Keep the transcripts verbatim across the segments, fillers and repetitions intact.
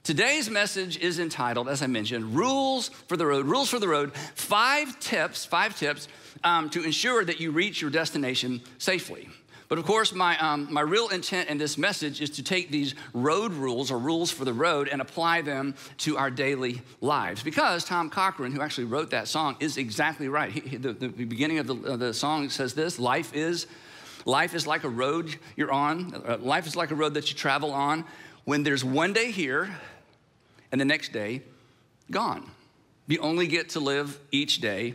Today's message is entitled, as I mentioned, Rules for the Road. Rules for the Road, five tips, five tips um, to ensure that you reach your destination safely. But of course, my, um, my real intent in this message is to take these road rules or rules for the road and apply them to our daily lives. Because Tom Cochrane, who actually wrote that song, is exactly right. He, he, the, the beginning of the, of the song says this: life is, life is like a road you're on. Uh, life is like a road that you travel on when there's one day here and the next day gone. You only get to live each day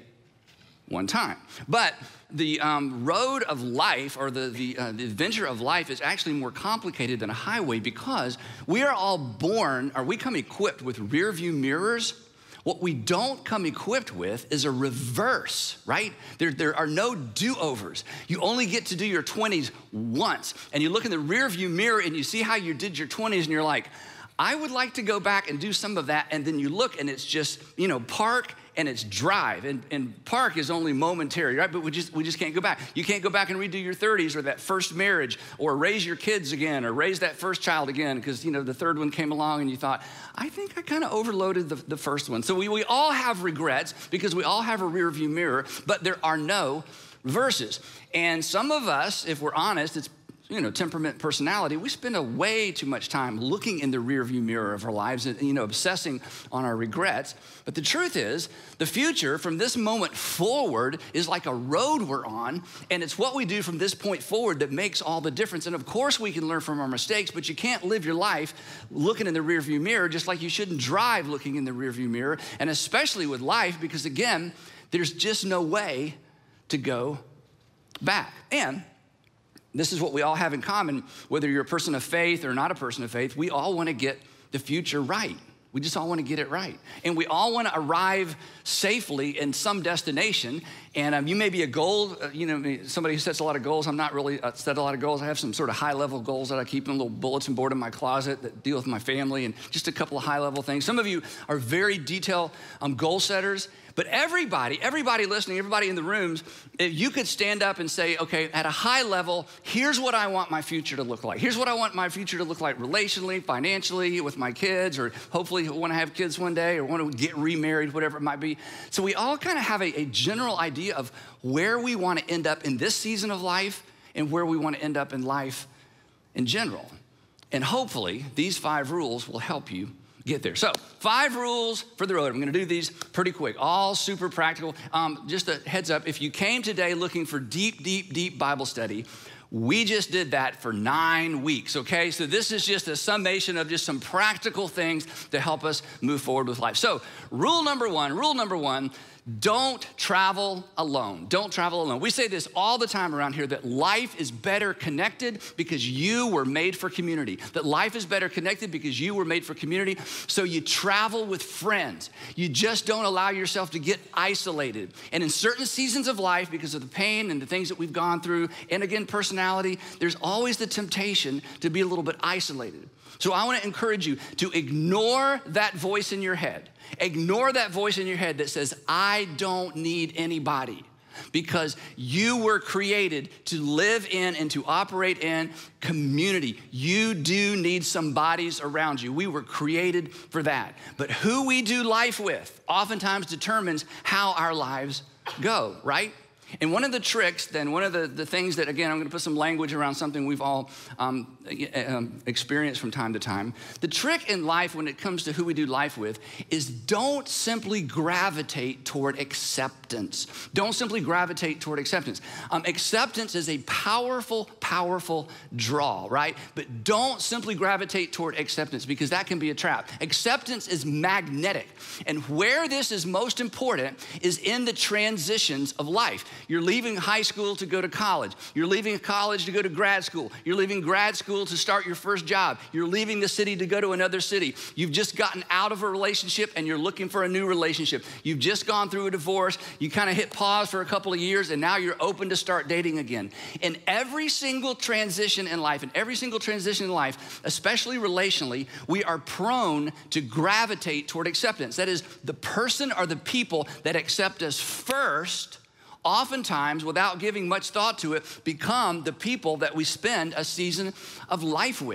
one time. But the um, road of life, or the, the, uh, the adventure of life, is actually more complicated than a highway, because we are all born, or we come equipped with rear view mirrors. What we don't come equipped with is a reverse, right? There, there are no do-overs. You only get to do your twenties once. And you look in the rear view mirror and you see how you did your twenties and you're like, I would like to go back and do some of that. And then you look and it's just, you know, park and it's drive. And, and park is only momentary, right? But we just, we just can't go back. You can't go back and redo your thirties or that first marriage or raise your kids again or raise that first child again because, you know, the third one came along and you thought, I think I kind of overloaded the, the first one. So we, we all have regrets because we all have a rear view mirror, but there are no reverses. And some of us, if we're honest, it's you know, temperament, personality, we spend a way too much time looking in the rearview mirror of our lives and, you know, obsessing on our regrets. But the truth is, the future from this moment forward is like a road we're on, and it's what we do from this point forward that makes all the difference. And of course, we can learn from our mistakes, but you can't live your life looking in the rearview mirror, just like you shouldn't drive looking in the rearview mirror, and especially with life, because again, there's just no way to go back. And this is what we all have in common, whether you're a person of faith or not a person of faith, we all want to get the future right. We just all want to get it right. And we all want to arrive safely in some destination. And um, you may be a goal, uh, you know, somebody who sets a lot of goals. I'm not really uh, set a lot of goals. I have some sort of high level goals that I keep in a little bulletin board in my closet that deal with my family and just a couple of high level things. Some of you are very detailed um, goal setters. But everybody, everybody listening, everybody in the rooms, if you could stand up and say, okay, at a high level, here's what I want my future to look like. Here's what I want my future to look like relationally, financially, with my kids, or hopefully want to have kids one day or want to get remarried, whatever it might be. So we all kind of have a, a general idea of where we want to end up in this season of life and where we want to end up in life in general. And hopefully these five rules will help you get there. So five rules for the road. I'm gonna do these pretty quick, all super practical. Um, just a heads up, if you came today looking for deep, deep, deep Bible study, we just did that for nine weeks, okay? So this is just a summation of just some practical things to help us move forward with life. So rule number one, rule number one, don't travel alone. Don't travel alone. We say this all the time around here, that life is better connected because you were made for community. That life is better connected because you were made for community. So you travel with friends. You just don't allow yourself to get isolated. And in certain seasons of life, because of the pain and the things that we've gone through, and again, personality, there's always the temptation to be a little bit isolated. So I want to encourage you to ignore that voice in your head. Ignore that voice in your head that says, I don't need anybody, because you were created to live in and to operate in community. You do need some bodies around you. We were created for that. But who we do life with oftentimes determines how our lives go, right? And one of the tricks, then, one of the, the things that, again, I'm gonna put some language around something we've all um, um, experienced from time to time. The trick in life when it comes to who we do life with is don't simply gravitate toward acceptance. Don't simply gravitate toward acceptance. Um, acceptance is a powerful, powerful draw, right? But don't simply gravitate toward acceptance, because that can be a trap. Acceptance is magnetic. And where this is most important is in the transitions of life. You're leaving high school to go to college. You're leaving college to go to grad school. You're leaving grad school to start your first job. You're leaving the city to go to another city. You've just gotten out of a relationship and you're looking for a new relationship. You've just gone through a divorce. You kind of hit pause for a couple of years and now you're open to start dating again. In every single transition in life, in every single transition in life, especially relationally, we are prone to gravitate toward acceptance. That is, the person or the people that accept us first, oftentimes, without giving much thought to it, become the people that we spend a season of life with.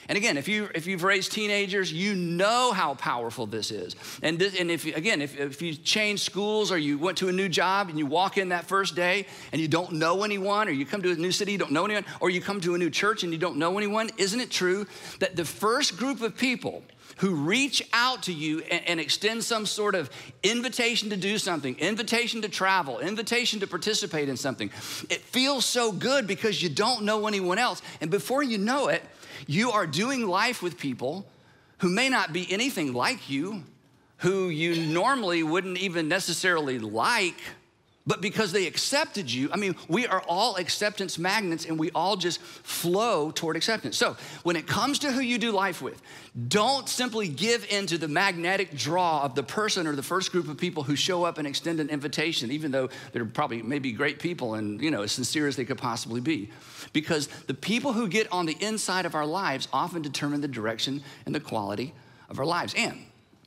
And again, if, you, if you've raised teenagers, you know how powerful this is. And, this, and if again, if, if you change schools or you went to a new job and you walk in that first day and you don't know anyone, or you come to a new city, you don't know anyone, or you come to a new church and you don't know anyone, isn't it true that the first group of people who reach out to you and, and extend some sort of invitation to do something, invitation to travel, invitation to participate in something, it feels so good because you don't know anyone else. And before you know it, you are doing life with people who may not be anything like you, who you normally wouldn't even necessarily like, but because they accepted you. I mean, we are all acceptance magnets, and we all just flow toward acceptance. So when it comes to who you do life with, don't simply give into the magnetic draw of the person or the first group of people who show up and extend an invitation, even though they're probably maybe great people and, you know, as sincere as they could possibly be. Because the people who get on the inside of our lives often determine the direction and the quality of our lives. And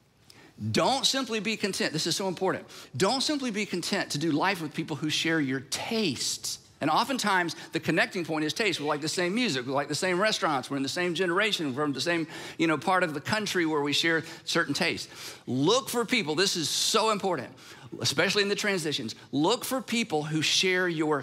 don't simply be content. This is so important. Don't simply be content to do life with people who share your tastes. And oftentimes the connecting point is taste. We like the same music. We like the same restaurants. We're in the same generation. We're from the same, you know, part of the country where we share certain tastes. Look for people. This is so important, especially in the transitions. Look for people who share your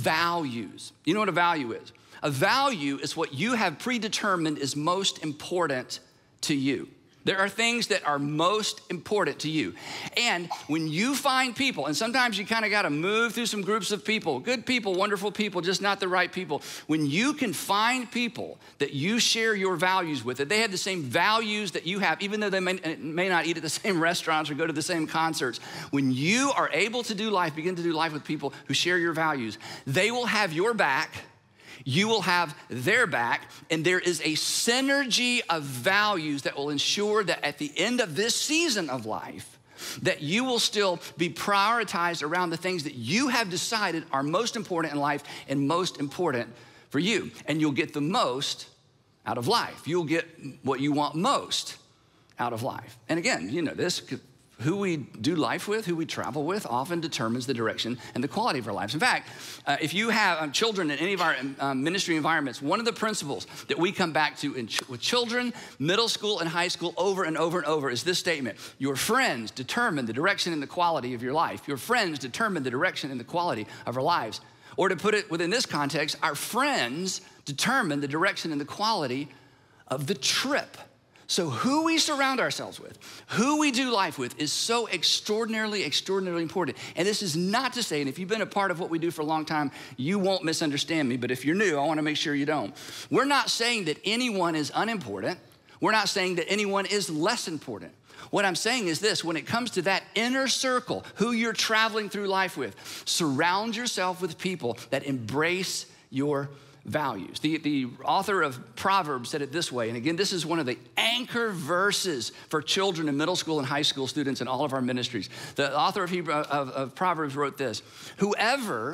values. You know what a value is? A value is what you have predetermined is most important to you. There are things that are most important to you. And when you find people, and sometimes you kind of got to move through some groups of people, good people, wonderful people, just not the right people. When you can find people that you share your values with, that they have the same values that you have, even though they may, may not eat at the same restaurants or go to the same concerts, when you are able to do life, begin to do life with people who share your values, they will have your back. You will have their back, and there is a synergy of values that will ensure that at the end of this season of life, that you will still be prioritized around the things that you have decided are most important in life and most important for you. And you'll get the most out of life. You'll get what you want most out of life. And again, you know this, who we do life with, who we travel with, often determines the direction and the quality of our lives. In fact, uh, if you have um, children in any of our um, ministry environments, one of the principles that we come back to in ch- with children, middle school and high school over and over and over is this statement: your friends determine the direction and the quality of your life. Your friends determine the direction and the quality of our lives. Or to put it within this context, our friends determine the direction and the quality of the trip. So who we surround ourselves with, who we do life with is so extraordinarily, extraordinarily important. And this is not to say, and if you've been a part of what we do for a long time, you won't misunderstand me, but if you're new, I wanna make sure you don't. We're not saying that anyone is unimportant. We're not saying that anyone is less important. What I'm saying is this: when it comes to that inner circle, who you're traveling through life with, surround yourself with people that embrace your values. The, the author of Proverbs said it this way, and again, this is one of the anchor verses for children in middle school and high school students in all of our ministries. The author of, Hebrew, of, of Proverbs wrote this: whoever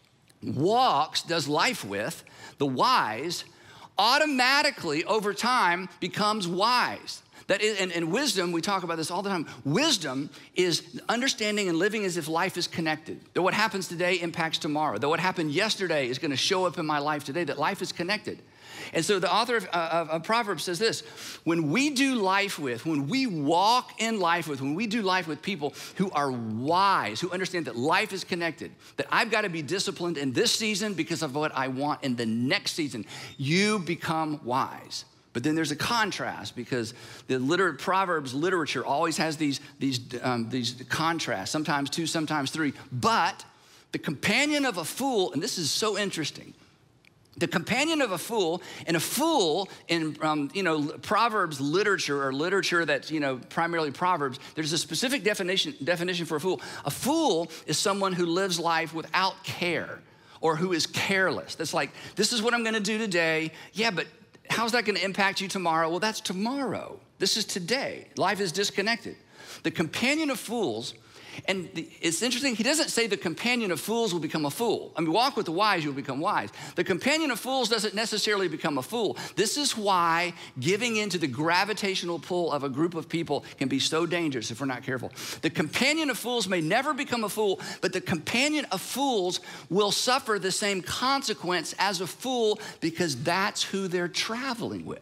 walks, does life with, the wise, automatically over time becomes wise. That is, and, and wisdom, we talk about this all the time. Wisdom is understanding and living as if life is connected. That what happens today impacts tomorrow. That what happened yesterday is going to show up in my life today. That life is connected. And so the author of, uh, of, of Proverbs says this: when we do life with, when we walk in life with, when we do life with people who are wise, who understand that life is connected, that I've got to be disciplined in this season because of what I want in the next season, you become wise. But then there's a contrast, because the liter- Proverbs literature always has these, these, um, these contrasts, sometimes two, sometimes three. But the companion of a fool, and this is so interesting, the companion of a fool, and a fool in um, you know, Proverbs literature, or literature that's, you know, primarily Proverbs, there's a specific definition, definition for a fool. A fool is someone who lives life without care, or who is careless. That's like, this is what I'm gonna do today. Yeah, but how's that gonna impact you tomorrow? Well, that's tomorrow. This is today. Life is disconnected. The companion of fools, and the, it's interesting, he doesn't say the companion of fools will become a fool. I mean, walk with the wise, you'll become wise. The companion of fools doesn't necessarily become a fool. This is why giving into the gravitational pull of a group of people can be so dangerous if we're not careful. The companion of fools may never become a fool, but the companion of fools will suffer the same consequence as a fool, because that's who they're traveling with.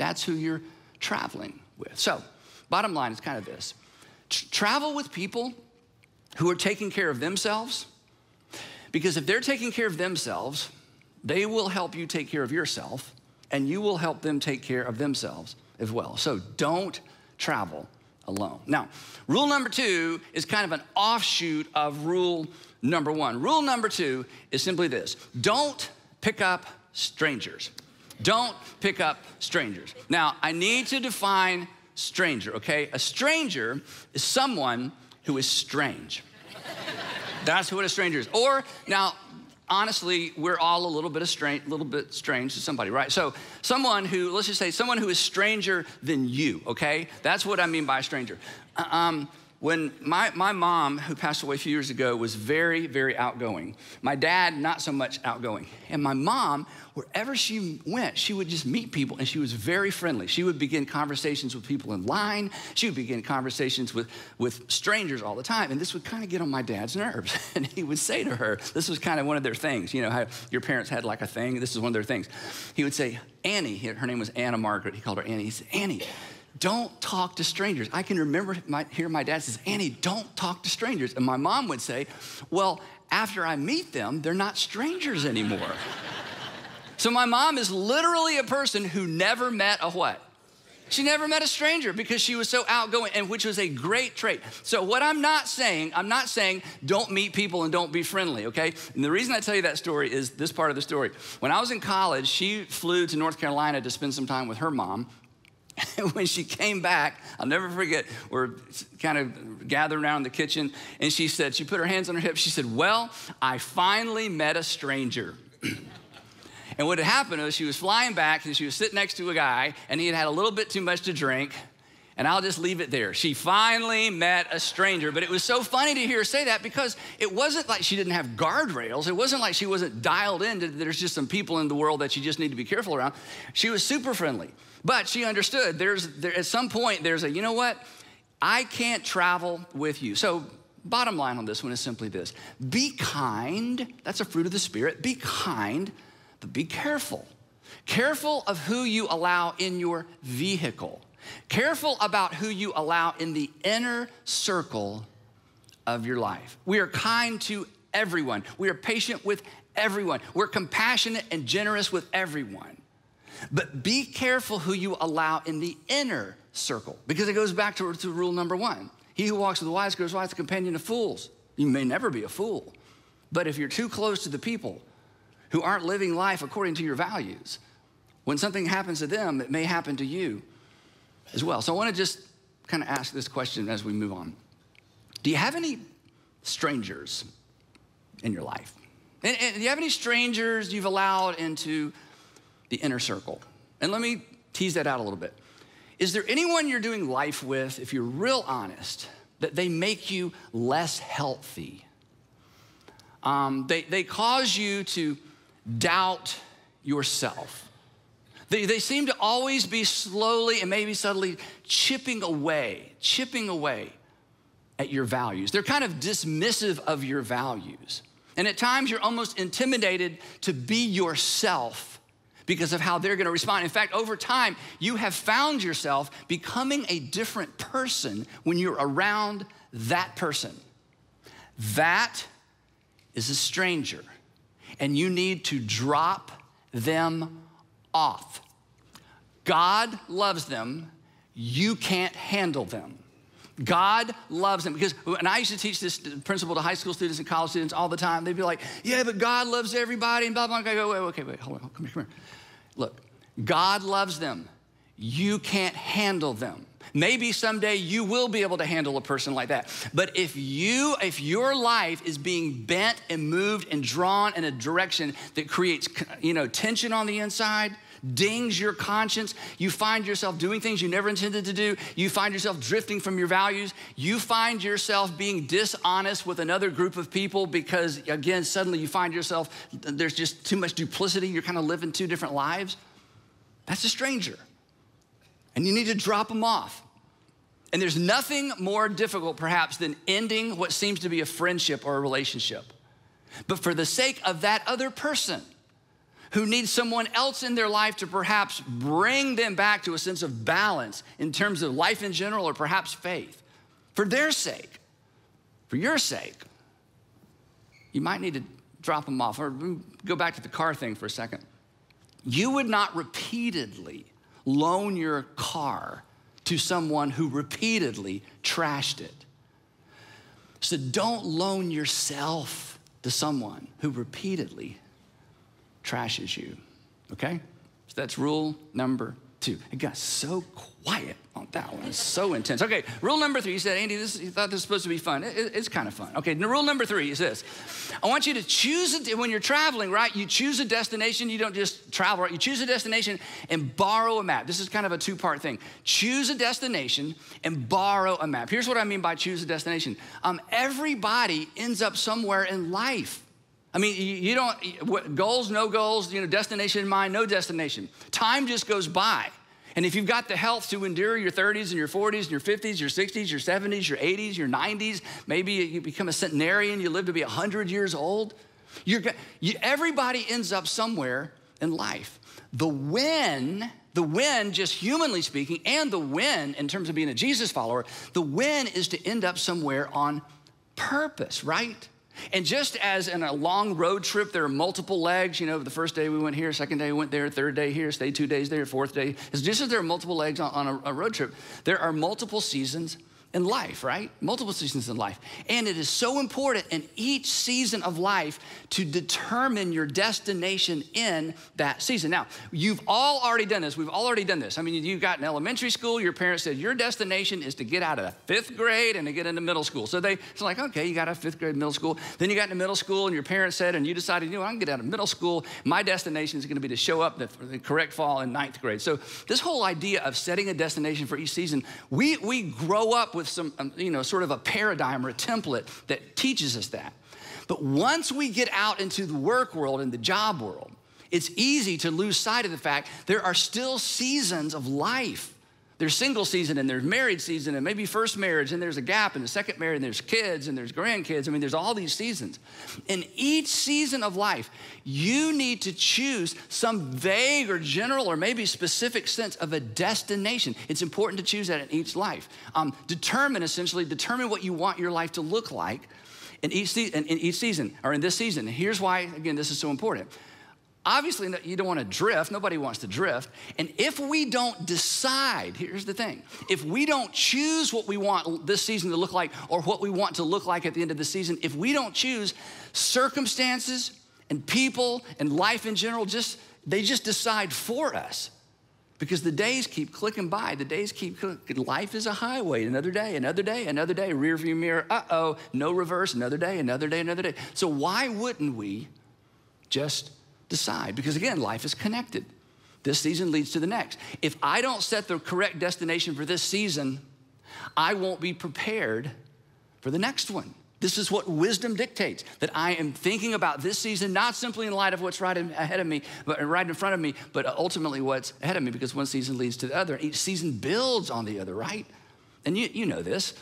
that's who you're traveling with. So bottom line is kind of this. Tr- travel with people who are taking care of themselves, because if they're taking care of themselves, they will help you take care of yourself, and you will help them take care of themselves as well. So don't travel alone. Now, rule number two is kind of an offshoot of rule number one. Rule number two is simply this: don't pick up strangers. Don't pick up strangers. Now, I need to define stranger, okay? A stranger is someone who is strange. That's what a stranger is. Or, now, honestly, we're all a little bit of strange, little bit strange to somebody, right? So someone who, let's just say someone who is stranger than you, okay? That's what I mean by a stranger. Um, when my, my mom, who passed away a few years ago, was very, very outgoing. My dad, not so much outgoing. And my mom, wherever she went, she would just meet people, and she was very friendly. She would begin conversations with people in line. She would begin conversations with, with strangers all the time. And this would kind of get on my dad's nerves. And he would say to her, this was kind of one of their things. You know how your parents had like a thing? This is one of their things. He would say, Annie, her name was Anna Margaret. He called her Annie. He said, Annie, don't talk to strangers. I can remember my, hear my dad says, Annie, don't talk to strangers. And my mom would say, well, after I meet them, they're not strangers anymore. So my mom is literally a person who never met a what? She never met a stranger because she was so outgoing, and which was a great trait. So what I'm not saying, I'm not saying don't meet people and don't be friendly, okay? And the reason I tell you that story is this part of the story. When I was in college, she flew to North Carolina to spend some time with her mom. And when she came back, I'll never forget, we're kind of gathered around the kitchen, and she said, she put her hands on her hips, she said, well, I finally met a stranger. And what had happened was she was flying back, and she was sitting next to a guy, and he had had a little bit too much to drink, and I'll just leave it there. She finally met a stranger, but it was so funny to hear her say that because it wasn't like she didn't have guardrails. It wasn't like she wasn't dialed in to, there's just some people in the world that you just need to be careful around. She was super friendly, but she understood there's there, at some point there's a, you know what, I can't travel with you. So bottom line on this one is simply this: be kind. That's a fruit of the Spirit. Be kind, but be careful. Careful of who you allow in your vehicle. Careful about who you allow in the inner circle of your life. We are kind to everyone. We are patient with everyone. We're compassionate and generous with everyone. But be careful who you allow in the inner circle, because it goes back to, to rule number one. He who walks with the wise grows wise, the companion of fools. You may never be a fool, but if you're too close to the people who aren't living life according to your values, when something happens to them, it may happen to you as well. So I want to just kind of ask this question as we move on. Do you have any strangers in your life? And, and do you have any strangers you've allowed into the inner circle? And let me tease that out a little bit. Is there anyone you're doing life with, if you're real honest, that they make you less healthy? Um, they, they cause you to doubt yourself. They, they seem to always be slowly and maybe subtly chipping away, chipping away at your values. They're kind of dismissive of your values. And at times you're almost intimidated to be yourself because of how they're gonna respond. In fact, over time, you have found yourself becoming a different person when you're around that person. That is a stranger, and you need to drop them off. God loves them. You can't handle them. God loves them. Because, and I used to teach this principle to high school students and college students all the time. They'd be like, yeah, but God loves everybody, and blah, blah, blah. I go, wait, okay, wait, hold on, come here, come here. Look, God loves them. You can't handle them. Maybe someday you will be able to handle a person like that. But if you, if your life is being bent and moved and drawn in a direction that creates, you know, tension on the inside, dings your conscience, you find yourself doing things you never intended to do, you find yourself drifting from your values, you find yourself being dishonest with another group of people because, again, suddenly you find yourself, there's just too much duplicity, you're kind of living two different lives, that's a stranger. And you need to drop them off. And there's nothing more difficult, perhaps, than ending what seems to be a friendship or a relationship. But for the sake of that other person who need someone else in their life to perhaps bring them back to a sense of balance in terms of life in general or perhaps faith. For their sake, for your sake, you might need to drop them off. Or go back to the car thing for a second. You would not repeatedly loan your car to someone who repeatedly trashed it. So don't loan yourself to someone who repeatedly trashes you, okay? So that's rule number two. It got so quiet on that one. It's so intense. Okay, rule number three. You said, Andy, this, you thought this was supposed to be fun. It, it, it's kind of fun. Okay, now rule number three is this. I want you to choose it when you're traveling, right? You choose a destination. You don't just travel, right? You choose a destination and borrow a map. This is kind of a two-part thing. Choose a destination and borrow a map. Here's what I mean by choose a destination. Um, everybody ends up somewhere in life. I mean, you, you don't, goals, no goals, you know, destination in mind, no destination. Time just goes by. And if you've got the health to endure your thirties and your forties and your fifties, your sixties, your seventies, your eighties, your nineties, maybe you become a centenarian, you live to be one hundred years old, you're, you, everybody ends up somewhere in life. The win, the win, just humanly speaking, and the win in terms of being a Jesus follower, the win is to end up somewhere on purpose, right? And just as in a long road trip, there are multiple legs, you know, the first day we went here, second day we went there, third day here, stayed two days there, fourth day. It's just as there are multiple legs on, on a, a road trip, there are multiple seasons in life, right? Multiple seasons in life. And it is so important in each season of life to determine your destination in that season. Now, you've all already done this. We've all already done this. I mean, you got in elementary school, your parents said, your destination is to get out of fifth grade and to get into middle school. So they, it's like, okay, you got out of fifth grade, middle school. Then you got into middle school and your parents said, and you decided, you know, I can get out of middle school. My destination is gonna be to show up the, the correct fall in ninth grade. So this whole idea of setting a destination for each season, we, we grow up with with some, um, you know, sort of a paradigm or a template that teaches us that. But once we get out into the work world and the job world, it's easy to lose sight of the fact there are still seasons of life. There's single season and there's married season and maybe first marriage and there's a gap and the second marriage and there's kids and there's grandkids. I mean, there's all these seasons. In each season of life, you need to choose some vague or general or maybe specific sense of a destination. It's important to choose that in each life. Um, determine, essentially, determine what you want your life to look like in each, se- in, in each season or in this season. Here's why, again, this is so important. Obviously, you don't want to drift. Nobody wants to drift. And if we don't decide, here's the thing. If we don't choose what we want this season to look like or what we want to look like at the end of the season, if we don't choose, circumstances and people and life in general, just they just decide for us. Because the days keep clicking by. The days keep clicking. Life is a highway. Another day, another day, another day. Rear view mirror, uh-oh, no reverse. Another day, another day, another day. So why wouldn't we just decide? Because again, life is connected. This season leads to the next. If I don't set the correct destination for this season, I won't be prepared for the next one. This is what wisdom dictates, that I am thinking about this season, not simply in light of what's right ahead of me, but right in front of me, but ultimately what's ahead of me, because one season leads to the other. Each season builds on the other, right? And you, you know this.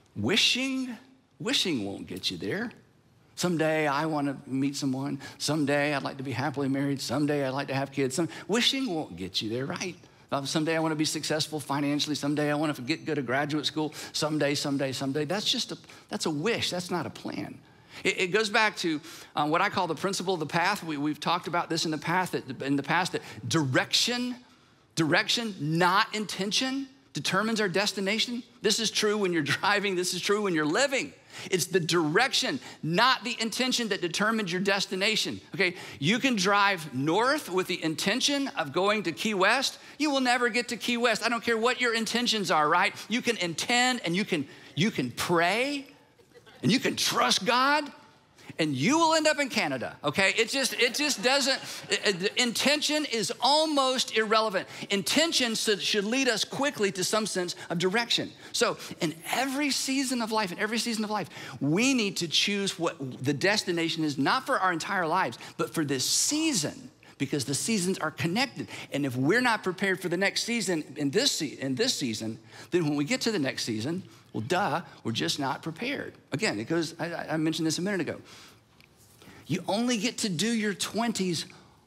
Wishing, wishing won't get you there. Someday I want to meet someone. Someday I'd like to be happily married. Someday I'd like to have kids. Some, wishing won't get you there, right? Someday I want to be successful financially. Someday I want to get good at graduate school. Someday, someday, someday. That's just a, that's a wish. That's not a plan. It, it goes back to um, what I call the principle of the path. We, we've talked about this in the past, that, in the past, that direction, direction, not intention, determines our destination. This is true when you're driving. This is true when you're living. It's the direction, not the intention, that determines your destination, okay? You can drive north with the intention of going to Key West. You will never get to Key West. I don't care what your intentions are, right? You can intend and you can, you can pray and you can trust God, and you will end up in Canada, okay? It just, it just doesn't, it, the intention is almost irrelevant. Intention should, should lead us quickly to some sense of direction. So in every season of life, in every season of life, we need to choose what the destination is, not for our entire lives, but for this season, because the seasons are connected. And if we're not prepared for the next season in this, se- in this season, then when we get to the next season, well, duh, we're just not prepared. Again, it goes, I, I mentioned this a minute ago. You only get to do your twenties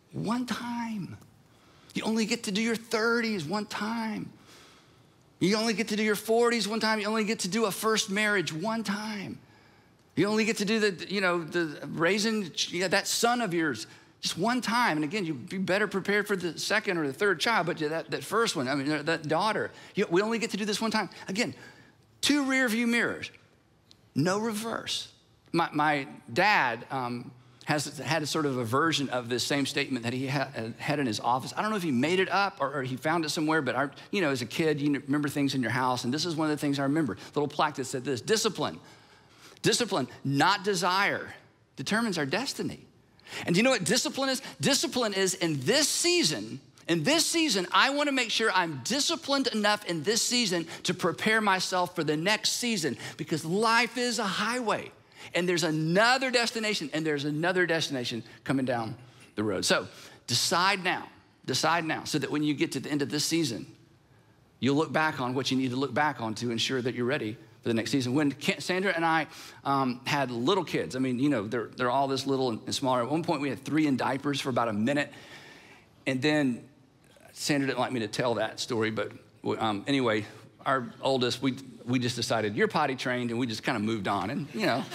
one time. You only get to do your thirties one time. You only get to do your forties one time. You only get to do a first marriage one time. You only get to do the, you know, the raising yeah, that son of yours just one time. And again, you'd be better prepared for the second or the third child, but that, that first one, I mean, that daughter, you, we only get to do this one time. Again, two rear view mirrors, no reverse. My, my dad um, has had a sort of a version of this same statement that he ha had in his office. I don't know if he made it up or, or he found it somewhere, but our, you know, as a kid, you remember things in your house, and this is one of the things I remember. Little plaque that said this: discipline. Discipline, not desire, determines our destiny. And do you know what discipline is? Discipline is in this season, in this season, I want to make sure I'm disciplined enough in this season to prepare myself for the next season, because life is a highway and there's another destination and there's another destination coming down the road. So decide now, decide now, so that when you get to the end of this season, you'll look back on what you need to look back on to ensure that you're ready for the next season. When Sandra and I um, had little kids, I mean, you know, they're, they're all this little and smaller. At one point, we had three in diapers for about a minute. And then Sandra didn't like me to tell that story, but um, anyway, our oldest, we, we just decided, you're potty trained, and we just kind of moved on. And, you know,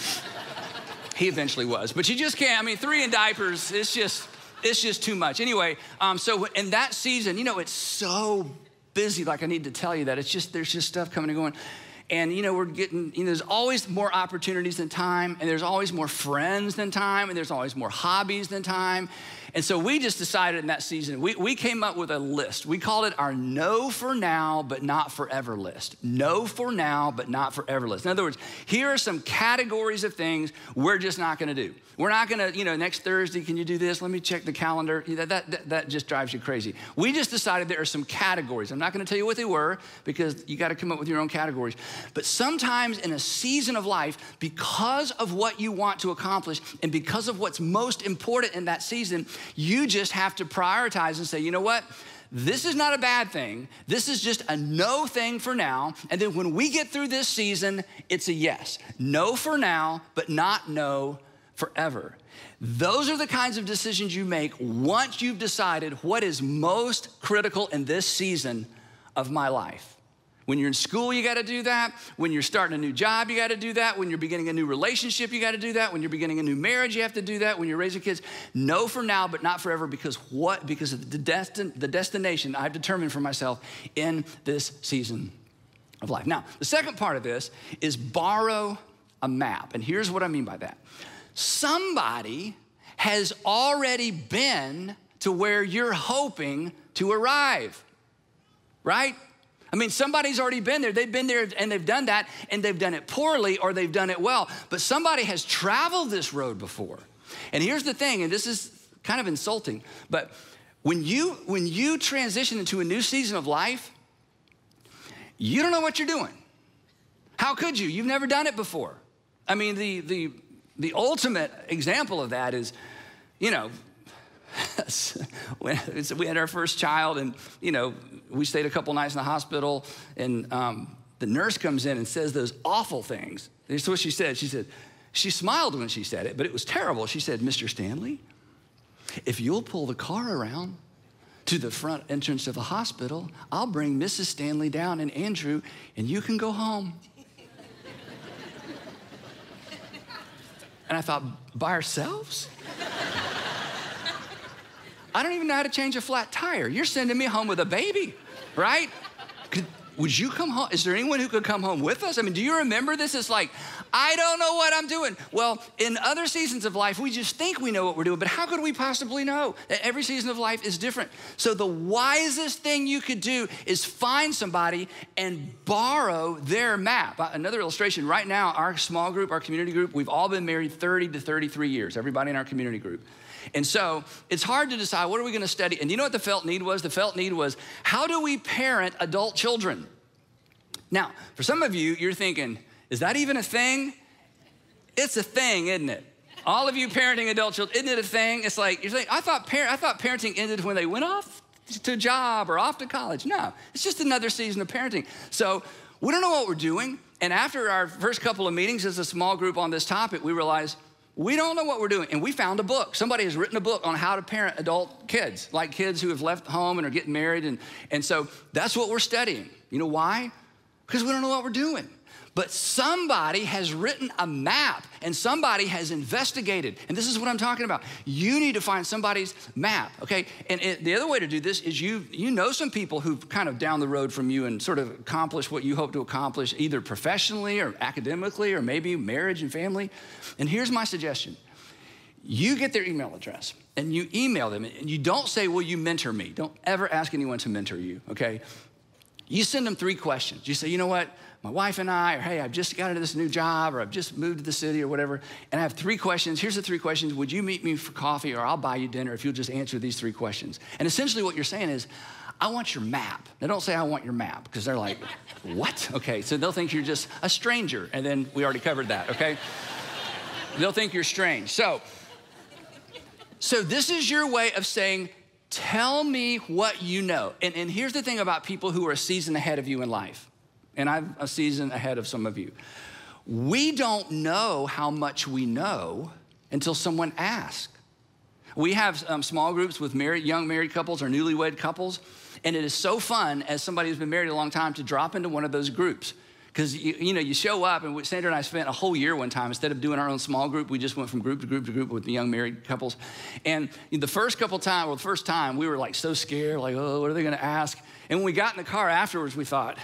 he eventually was. But you just can't, I mean, three in diapers, it's just, it's just too much. Anyway, um, so in that season, you know, it's so busy, like I need to tell you that. It's just, there's just stuff coming and going. And, you know, we're getting, you know, there's always more opportunities than time, and there's always more friends than time, and there's always more hobbies than time. And so we just decided in that season, we, we came up with a list. We called it our no for now, but not forever list. No for now, but not forever list. In other words, here are some categories of things we're just not gonna do. We're not gonna, you know, next Thursday, can you do this? Let me check the calendar. That, that, that just drives you crazy. We just decided there are some categories. I'm not gonna tell you what they were, because you gotta come up with your own categories. But sometimes in a season of life, because of what you want to accomplish and because of what's most important in that season, you just have to prioritize and say, you know what? This is not a bad thing. This is just a no thing for now. And then when we get through this season, it's a yes. No for now, but not no forever. Those are the kinds of decisions you make once you've decided what is most critical in this season of my life. When you're in school, you gotta do that. When you're starting a new job, you gotta do that. When you're beginning a new relationship, you gotta do that. When you're beginning a new marriage, you have to do that. When you're raising kids, no for now, but not forever, because what? Because of the, destin the destination I've determined for myself in this season of life. Now, the second part of this is borrow a map. And here's what I mean by that. Somebody has already been to where you're hoping to arrive, right? I mean, somebody's already been there. They've been there and they've done that, and they've done it poorly or they've done it well. But somebody has traveled this road before. And here's the thing, and this is kind of insulting, but when you, when you transition into a new season of life, you don't know what you're doing. How could you? You've never done it before. I mean, the, the, the ultimate example of that is, you know, when we had our first child, and, you know, we stayed a couple nights in the hospital, and um, the nurse comes in and says those awful things. That's what she said. She said, she smiled when she said it, but it was terrible. She said, Mister Stanley, if you'll pull the car around to the front entrance of the hospital, I'll bring Missus Stanley down and Andrew, and you can go home. And I thought, by ourselves? I don't even know how to change a flat tire. You're sending me home with a baby, right? Could, would you come home? Is there anyone who could come home with us? I mean, do you remember this? It's like, I don't know what I'm doing. Well, in other seasons of life, we just think we know what we're doing, but how could we possibly know? Every season of life is different. So the wisest thing you could do is find somebody and borrow their map. Another illustration, right now, our small group, our community group, we've all been married thirty to thirty-three years, everybody in our community group. And so it's hard to decide, what are we gonna study? And you know what the felt need was? The felt need was, how do we parent adult children? Now, for some of you, you're thinking, is that even a thing? It's a thing, isn't it? All of you parenting adult children, isn't it a thing? It's like, you're saying, I thought, par I thought parenting ended when they went off to a job or off to college. No, it's just another season of parenting. So we don't know what we're doing. And after our first couple of meetings as a small group on this topic, we realized, We don't know what we're doing. And we found a book. Somebody has written a book on how to parent adult kids, like kids who have left home and are getting married. And, and so that's what we're studying. You know why? Because we don't know what we're doing. But somebody has written a map and somebody has investigated. And this is what I'm talking about. You need to find somebody's map, okay? And it, the other way to do this is you, you know some people who've kind of down the road from you and sort of accomplished what you hope to accomplish either professionally or academically or maybe marriage and family. And here's my suggestion. You get their email address and you email them and you don't say, will you mentor me? Don't ever ask anyone to mentor you, okay? You send them three questions. You say, you know what? My wife and I, or hey, I've just got into this new job, or I've just moved to the city or whatever, and I have three questions. Here's the three questions. Would you meet me for coffee or I'll buy you dinner if you'll just answer these three questions? And essentially what you're saying is, I want your map. Now don't say I want your map, because they're like, what? Okay, so they'll think you're just a stranger, and then we already covered that, okay? They'll think you're strange. So, so this is your way of saying, tell me what you know. And, and here's the thing about people who are a season ahead of you in life. And I'm a season ahead of some of you. We don't know how much we know until someone asks. We have um, small groups with married, young married couples or newlywed couples, and it is so fun as somebody who's been married a long time to drop into one of those groups. Because you, you know, you show up, and Sandra and I spent a whole year one time, instead of doing our own small group, we just went from group to group to group with the young married couples. And the first couple times, well, the first time, we were like so scared, like, oh, what are they gonna ask? And when we got in the car afterwards, we thought,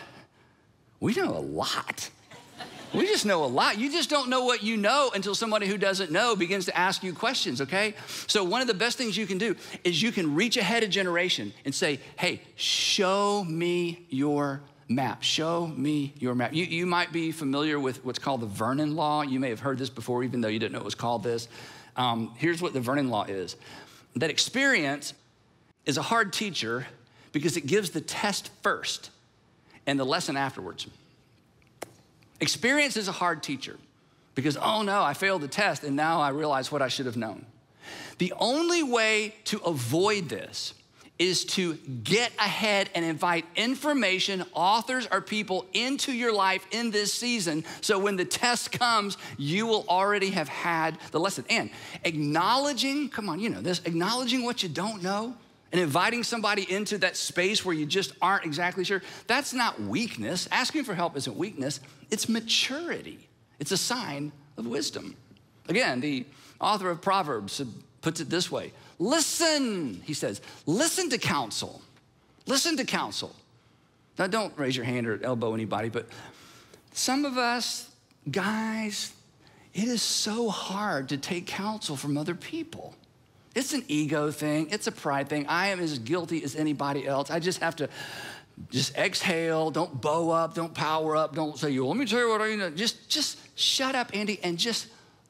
we know a lot. We just know a lot. You just don't know what you know until somebody who doesn't know begins to ask you questions, okay? So one of the best things you can do is you can reach ahead a generation and say, hey, show me your map. Show me your map. You, you might be familiar with what's called the Vernon Law. You may have heard this before, even though you didn't know it was called this. Um, here's what the Vernon Law is. That experience is a hard teacher because it gives the test first and the lesson afterwards. Experience is a hard teacher because, oh no, I failed the test and now I realize what I should have known. The only way to avoid this is to get ahead and invite information, authors, or people into your life in this season, so when the test comes, you will already have had the lesson. And acknowledging, come on, you know this, acknowledging what you don't know and inviting somebody into that space where you just aren't exactly sure, that's not weakness. Asking for help isn't weakness, it's maturity. It's a sign of wisdom. Again, the author of Proverbs puts it this way. Listen, he says, listen to counsel. Listen to counsel. Now, don't raise your hand or elbow anybody, but some of us, guys, it is so hard to take counsel from other people. It's an ego thing. It's a pride thing. I am as guilty as anybody else. I just have to just exhale. Don't bow up. Don't power up. Don't say, let me tell you what I know. Just, just shut up, Andy, and just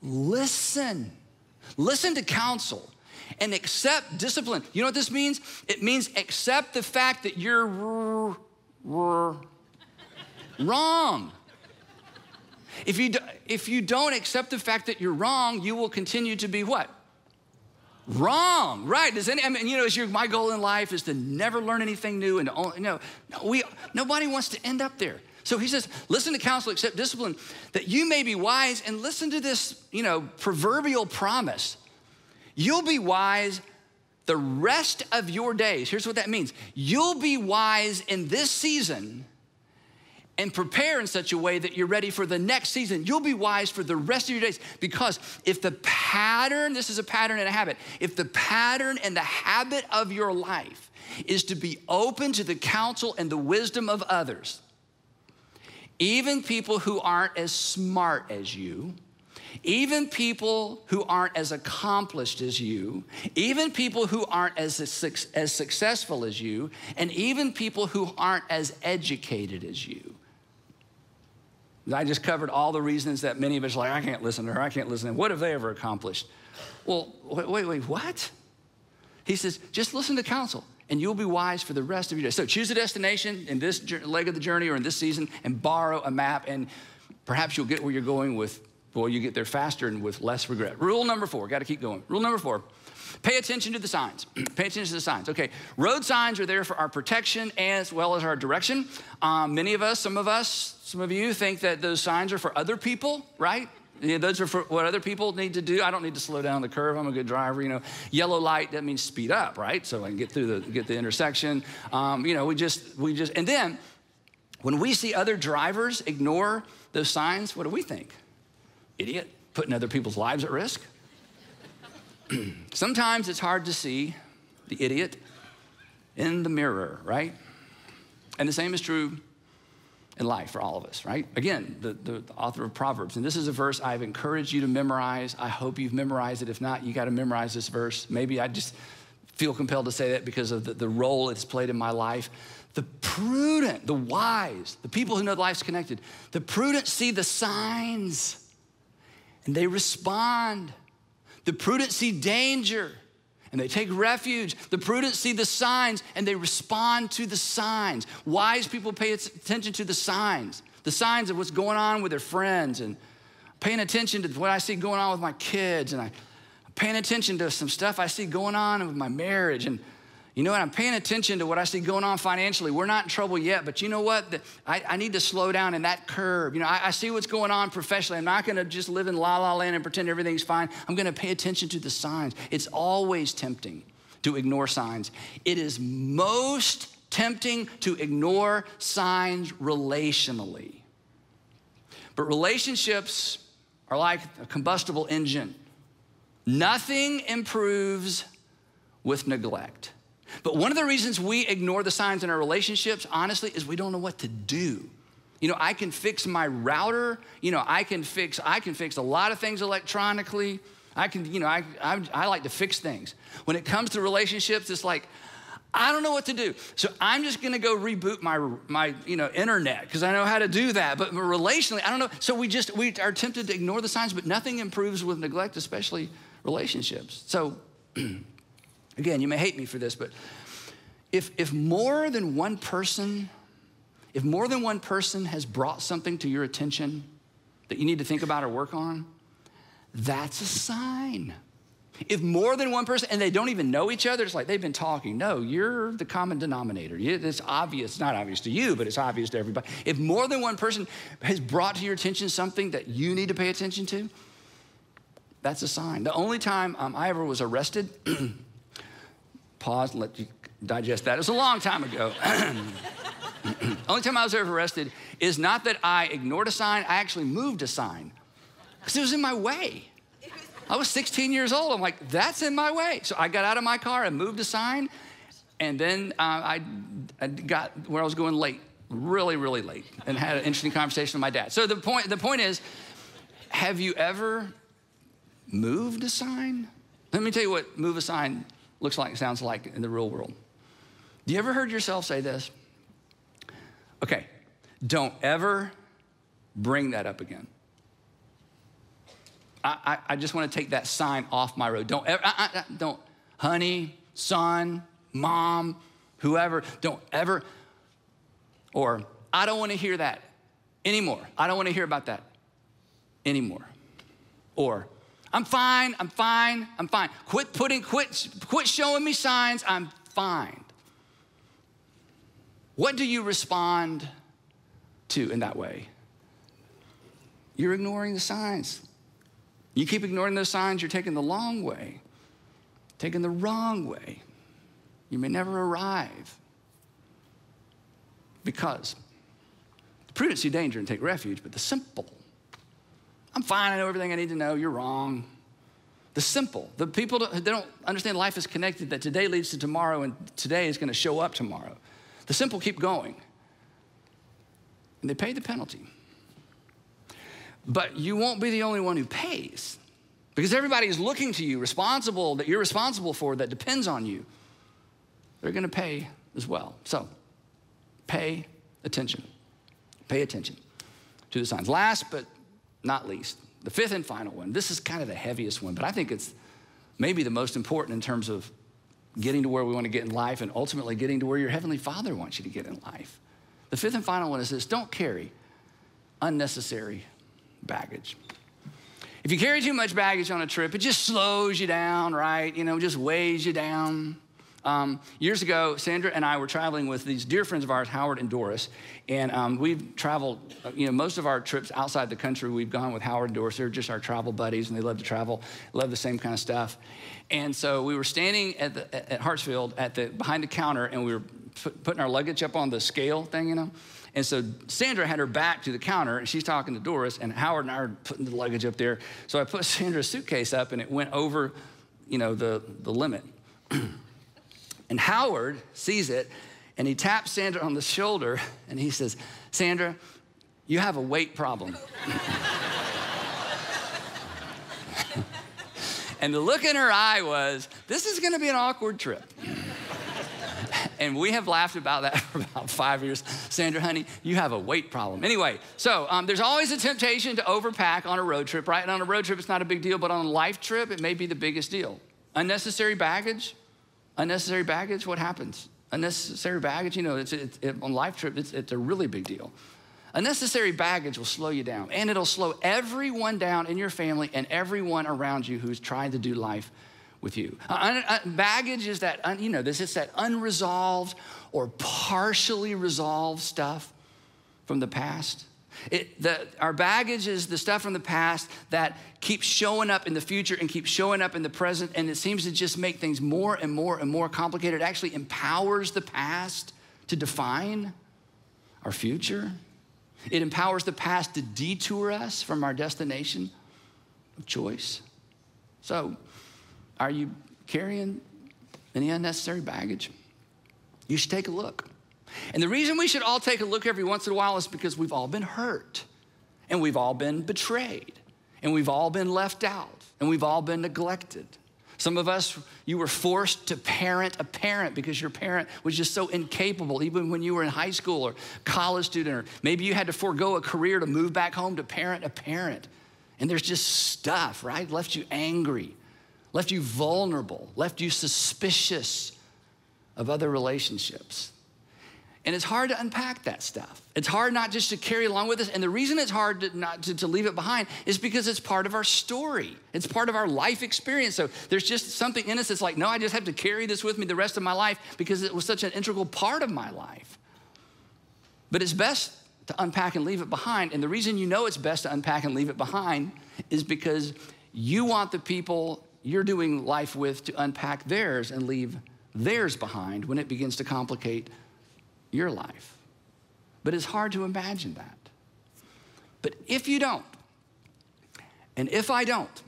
listen. Listen to counsel and accept discipline. You know what this means? It means accept the fact that you're wrong. If you, do, if you don't accept the fact that you're wrong, you will continue to be what? Wrong, right? Does any, I mean, you know, is your, my goal in life is to never learn anything new and to only, no, no, we, nobody wants to end up there. So he says, listen to counsel, accept discipline, that you may be wise, and listen to this, you know, proverbial promise. You'll be wise the rest of your days. Here's what that means. You'll be wise in this season and prepare in such a way that you're ready for the next season. You'll be wise for the rest of your days, because if the pattern, this is a pattern and a habit, if the pattern and the habit of your life is to be open to the counsel and the wisdom of others, even people who aren't as smart as you, even people who aren't as accomplished as you, even people who aren't as, as successful as you, and even people who aren't as educated as you. I just covered all the reasons that many of us are like, I can't listen to her, I can't listen to her. What have they ever accomplished? Well, wait, wait, wait, what? He says, just listen to counsel and you'll be wise for the rest of your day. So choose a destination in this leg of the journey or in this season and borrow a map, and perhaps you'll get where you're going with, well, you get there faster and with less regret. Rule number four, got to keep going. Rule number four, pay attention to the signs. Pay attention to the signs. Okay, road signs are there for our protection as well as our direction. Um, many of us, some of us, some of you think that those signs are for other people, right? Yeah, those are for what other people need to do. I don't need to slow down the curve. I'm a good driver, you know. Yellow light, that means speed up, right? So I can get through the, get the intersection. Um, you know, we just, we just, and then when we see other drivers ignore those signs, what do we think? Idiot, putting other people's lives at risk. Sometimes it's hard to see the idiot in the mirror, right? And the same is true in life for all of us, right? Again, the, the, the author of Proverbs, and this is a verse I've encouraged you to memorize. I hope you've memorized it. If not, you got to memorize this verse. Maybe I just feel compelled to say that because of the, the role it's played in my life. The prudent, the wise, the people who know life's connected, the prudent see the signs and they respond. The prudent see danger and they take refuge. The prudent see the signs and they respond to the signs. Wise people pay attention to the signs, the signs of what's going on with their friends, and paying attention to what I see going on with my kids, and I'm paying attention to some stuff I see going on with my marriage, and you know what, I'm paying attention to what I see going on financially. We're not in trouble yet, but you know what? The, I, I need to slow down in that curve. You know, I, I see what's going on professionally. I'm not gonna just live in la la land and pretend everything's fine. I'm gonna pay attention to the signs. It's always tempting to ignore signs. It is most tempting to ignore signs relationally. But relationships are like a combustible engine. Nothing improves with neglect. But one of the reasons we ignore the signs in our relationships, honestly, is we don't know what to do. You know, I can fix my router. You know, I can fix, I can fix a lot of things electronically. I can, you know, I, I, I like to fix things. When it comes to relationships, it's like, I don't know what to do. So I'm just gonna go reboot my, my you know, internet because I know how to do that. But relationally, I don't know. So we just, we are tempted to ignore the signs, but nothing improves with neglect, especially relationships. So again, you may hate me for this, but if, if more than one person, if more than one person has brought something to your attention that you need to think about or work on, that's a sign. If more than one person, and they don't even know each other, it's like they've been talking. No, you're the common denominator. It's obvious, not obvious to you, but it's obvious to everybody. If more than one person has brought to your attention something that you need to pay attention to, that's a sign. The only time um, I ever was arrested, pause and let you digest that. It was a long time ago. Only time I was ever arrested is not that I ignored a sign, I actually moved a sign because it was in my way. I was sixteen years old. I'm like, that's in my way. So I got out of my car and moved a sign, and then uh, I, I got where I was going late, really, really late, and had an interesting conversation with my dad. So the point, the point is, have you ever moved a sign? Let me tell you what move a sign looks like, sounds like in the real world. Do you ever heard yourself say this? Okay, don't ever bring that up again. I, I, I just want to take that sign off my road. Don't ever, I, I, don't, honey, son, mom, whoever, don't ever, or I don't want to hear that anymore. I don't want to hear about that anymore. Or, I'm fine, I'm fine, I'm fine. Quit putting, quit, quit showing me signs, I'm fine. What do you respond to in that way? You're ignoring the signs. You keep ignoring those signs, you're taking the long way, taking the wrong way. You may never arrive because the prudent see danger and take refuge, but the simple, I'm fine, I know everything I need to know, you're wrong. The simple, the people, don't, they don't understand life is connected, that today leads to tomorrow and today is gonna show up tomorrow. The simple keep going and they pay the penalty. But you won't be the only one who pays because everybody is looking to you, responsible, that you're responsible for, that depends on you. They're gonna pay as well. So pay attention, pay attention to the signs. Last but not least, the fifth and final one. This is kind of the heaviest one, but I think it's maybe the most important in terms of getting to where we want to get in life and ultimately getting to where your Heavenly Father wants you to get in life. The fifth and final one is this: don't carry unnecessary baggage. If you carry too much baggage on a trip, it just slows you down, right? You know, just weighs you down. Um, years ago, Sandra and I were traveling with these dear friends of ours, Howard and Doris, and um, we've traveled, you know, most of our trips outside the country, we've gone with Howard and Doris. They're just our travel buddies, and they love to travel, love the same kind of stuff. And so we were standing at, the, at Hartsfield at the, behind the counter, and we were put, putting our luggage up on the scale thing, you know? And so Sandra had her back to the counter, and she's talking to Doris, and Howard and I are putting the luggage up there. So I put Sandra's suitcase up, and it went over, you know, the, the limit. And Howard sees it, and he taps Sandra on the shoulder, and he says, Sandra, you have a weight problem. And the look in her eye was, this is gonna be an awkward trip. And we have laughed about that for about five years. Sandra, honey, you have a weight problem. Anyway, so um, there's always a temptation to overpack on a road trip, right? And on a road trip, it's not a big deal, but on a life trip, it may be the biggest deal. Unnecessary baggage, unnecessary baggage, what happens? Unnecessary baggage, you know, it's, it's, it, on a life trip, it's, it's a really big deal. Unnecessary baggage will slow you down, and it'll slow everyone down in your family and everyone around you who's trying to do life with you. Uh, uh, baggage is that, uh, you know, this is that unresolved or partially resolved stuff from the past. It, the, our baggage is the stuff from the past that keeps showing up in the future and keeps showing up in the present, and it seems to just make things more and more and more complicated. It actually empowers the past to define our future. It empowers the past to detour us from our destination of choice. So, are you carrying any unnecessary baggage? You should take a look. And the reason we should all take a look every once in a while is because we've all been hurt, and we've all been betrayed, and we've all been left out, and we've all been neglected. Some of us, you were forced to parent a parent because your parent was just so incapable, even when you were in high school or college student, or maybe you had to forego a career to move back home to parent a parent. And there's just stuff, right? Left you angry, left you vulnerable, left you suspicious of other relationships. And it's hard to unpack that stuff. It's hard not just to carry along with us. And the reason it's hard to not to, to leave it behind is because it's part of our story. It's part of our life experience. So there's just something in us that's like, no, I just have to carry this with me the rest of my life because it was such an integral part of my life. But it's best to unpack and leave it behind. And the reason you know it's best to unpack and leave it behind is because you want the people you're doing life with to unpack theirs and leave theirs behind when it begins to complicate your life. But it's hard to imagine that. But if you don't, and if I don't,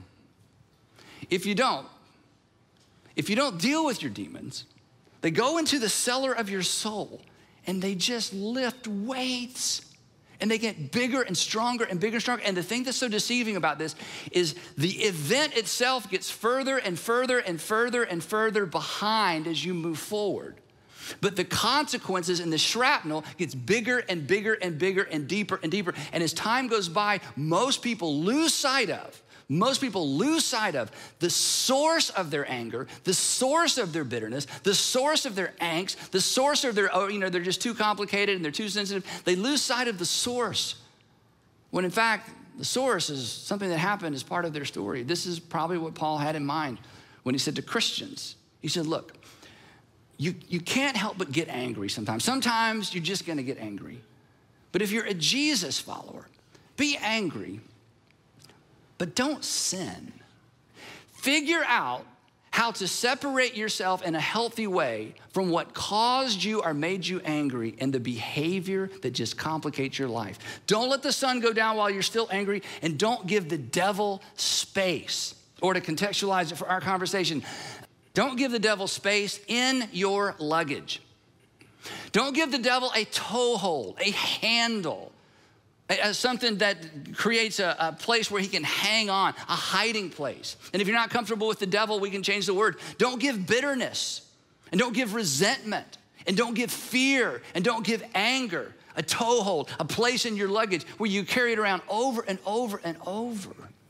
if you don't, if you don't deal with your demons, they go into the cellar of your soul and they just lift weights. And they get bigger and stronger and bigger and stronger. And the thing that's so deceiving about this is the event itself gets further and further and further and further behind as you move forward. But the consequences and the shrapnel gets bigger and bigger and bigger and deeper and deeper. And as time goes by, most people lose sight of, most people lose sight of the source of their anger, the source of their bitterness, the source of their angst, the source of their, oh, you know, they're just too complicated and they're too sensitive. They lose sight of the source, when in fact, the source is something that happened as part of their story. This is probably what Paul had in mind when he said to Christians, he said, look, you, you can't help but get angry sometimes. Sometimes you're just gonna get angry. But if you're a Jesus follower, be angry, but don't sin. Figure out how to separate yourself in a healthy way from what caused you or made you angry and the behavior that just complicates your life. Don't let the sun go down while you're still angry, and don't give the devil space. Or to contextualize it for our conversation, don't give the devil space in your luggage. Don't give the devil a toehold, a handle, as something that creates a, a place where he can hang on, a hiding place. And if you're not comfortable with the devil, we can change the word. Don't give bitterness, and don't give resentment, and don't give fear, and don't give anger a toehold, a place in your luggage where you carry it around over and over and over.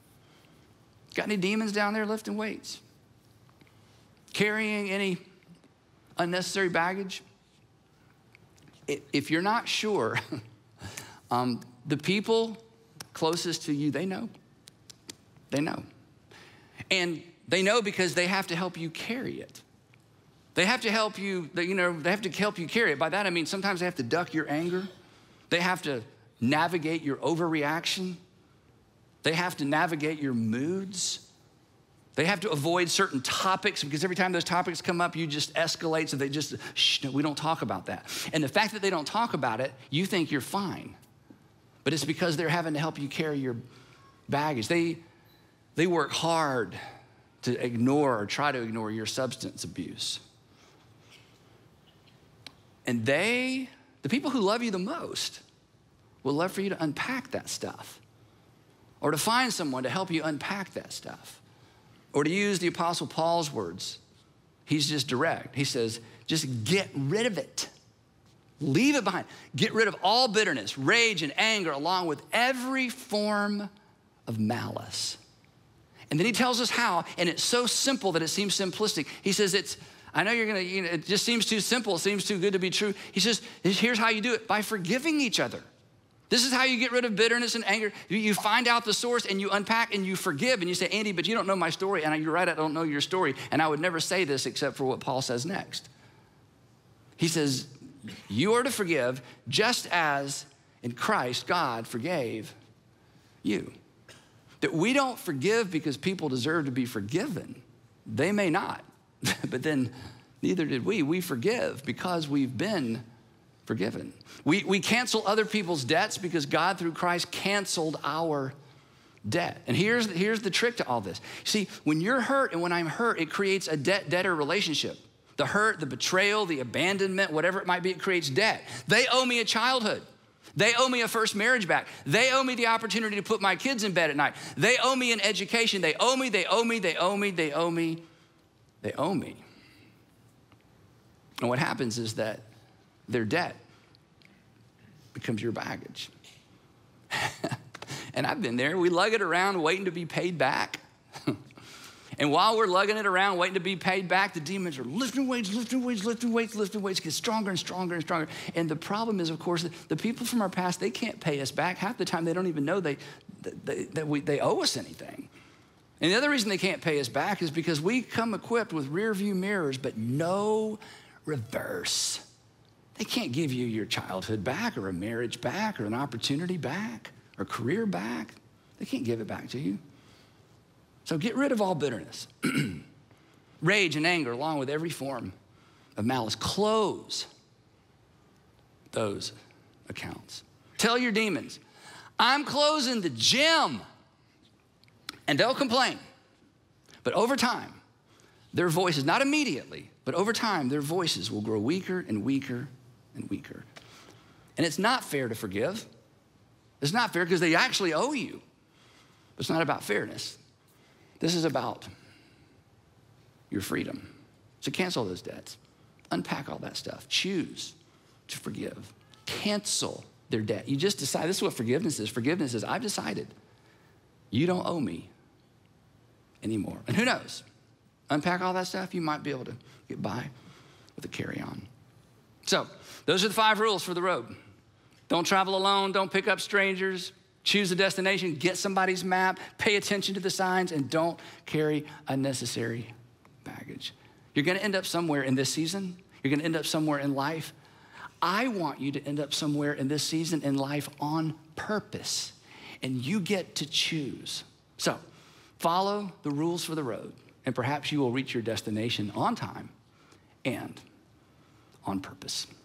Got any demons down there lifting weights? Carrying any unnecessary baggage? If you're not sure, um, the people closest to you, they know. They know. And they know because they have to help you carry it. They have to help you, you know, they have to help you carry it. By that I mean sometimes they have to duck your anger. They have to navigate your overreaction. They have to navigate your moods. They have to avoid certain topics because every time those topics come up, you just escalate. So they just, shh, no, we don't talk about that. And the fact that they don't talk about it, you think you're fine. But it's because they're having to help you carry your baggage. They, they work hard to ignore or try to ignore your substance abuse. And they, the people who love you the most, will love for you to unpack that stuff or to find someone to help you unpack that stuff. Or to use the Apostle Paul's words, he's just direct. He says, just get rid of it. Leave it behind. Get rid of all bitterness, rage, and anger, along with every form of malice. And then he tells us how, and it's so simple that it seems simplistic. He says it's, I know you're gonna, you know, it just seems too simple, it seems too good to be true. He says, here's how you do it, by forgiving each other. This is how you get rid of bitterness and anger. You find out the source and you unpack and you forgive. And you say, Andy, but you don't know my story. And you're right, I don't know your story. And I would never say this except for what Paul says next. He says, you are to forgive just as in Christ, God forgave you. That we don't forgive because people deserve to be forgiven. They may not, but then neither did we. We forgive because we've been forgiven. We, we cancel other people's debts because God, through Christ, canceled our debt. And here's, here's the trick to all this. See, when you're hurt and when I'm hurt, it creates a debt-debtor relationship. The hurt, the betrayal, the abandonment, whatever it might be, it creates debt. They owe me a childhood. They owe me a first marriage back. They owe me the opportunity to put my kids in bed at night. They owe me an education. They owe me, they owe me, they owe me, they owe me, they owe me. And what happens is that their debt becomes your baggage. And I've been there. We lug it around waiting to be paid back. And while we're lugging it around waiting to be paid back, the demons are lifting weights, lifting weights, lifting weights, lifting weights, get stronger and stronger and stronger. And the problem is, of course, the people from our past, they can't pay us back. Half the time, they don't even know they, they, that we, they owe us anything. And the other reason they can't pay us back is because we come equipped with rear view mirrors, but no reverse. They can't give you your childhood back or a marriage back or an opportunity back or career back. They can't give it back to you. So get rid of all bitterness, rage and anger, along with every form of malice. Close those accounts. Tell your demons, I'm closing the gym. And they'll complain. But over time, their voices, not immediately, but over time, their voices will grow weaker and weaker and weaker. And it's not fair to forgive. It's not fair because they actually owe you. But it's not about fairness. This is about your freedom. So cancel those debts. Unpack all that stuff. Choose to forgive. Cancel their debt. You just decide. This is what forgiveness is. Forgiveness is, I've decided you don't owe me anymore. And who knows? Unpack all that stuff, you might be able to get by with a carry-on. So those are the five rules for the road. Don't travel alone. Don't pick up strangers. Choose a destination. Get somebody's map. Pay attention to the signs. And don't carry unnecessary baggage. You're going to end up somewhere in this season. You're going to end up somewhere in life. I want you to end up somewhere in this season in life on purpose. And you get to choose. So follow the rules for the road. And perhaps you will reach your destination on time and on purpose.